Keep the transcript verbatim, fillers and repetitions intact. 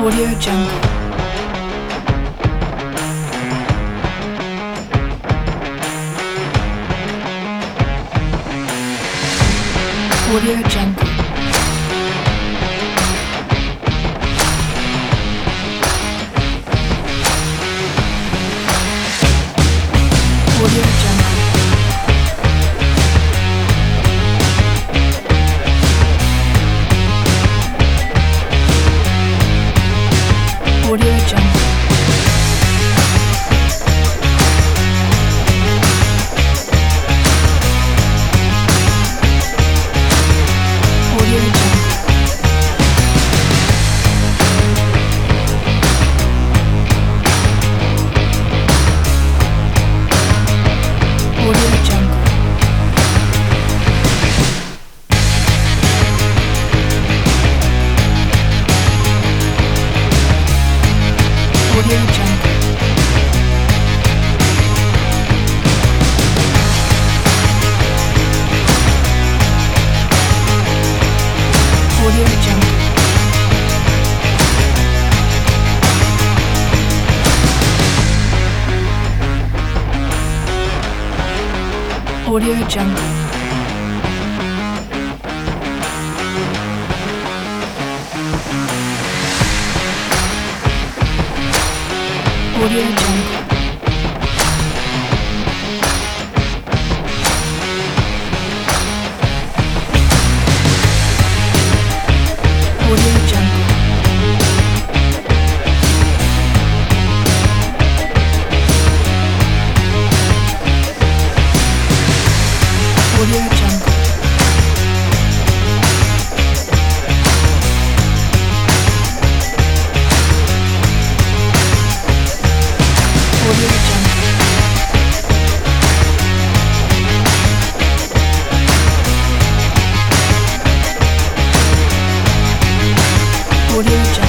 Audio Jungle. Audio Jungle. Audio Jungle. Audio Jungle. Audio Jungle. Audio Jungle. Audio Jungle. Audio Jungle. Audio Jungle. Audio Jungle. Audio Jungle. Audio Jungle. Audio Jungle. Audio Jungle.